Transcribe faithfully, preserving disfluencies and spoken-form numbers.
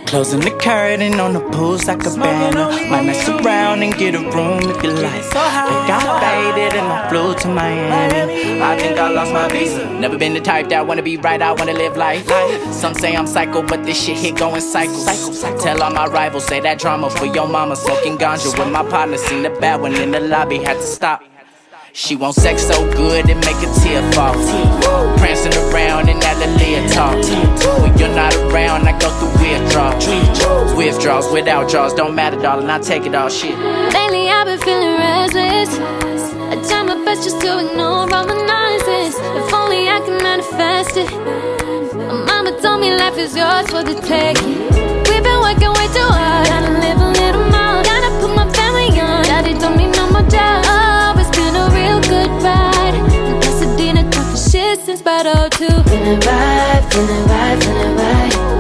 Closing the curtain on the pool's like a banner. Might mess around and get a room if you like. I got faded and I flew to Miami. I think I lost my visa. Never been the type that wanna be right, I wanna live life. Some say I'm psycho, but this shit hit going cycles. Tell all my rivals, say that drama for your mama. Smoking ganja with my partner, seen the bad one in the lobby, had to stop. She want sex so good it make a tear fall. Prancing around in that Aaliyah talk. When you're not around, I go through withdrawals. Withdrawals without draws, don't matter, darling, I take it all, shit. Lately I've been feeling restless. I try my best just to ignore all the nonsense. If only I can manifest it. My mama told me life is yours for the taking. We've been working way too hard, gotta live a little more. Gotta put my family on, daddy told me no more doubt. Oh, it's been a real good ride. And Pasadena talking shit since about oh two. Feeling right, feeling right, feeling right.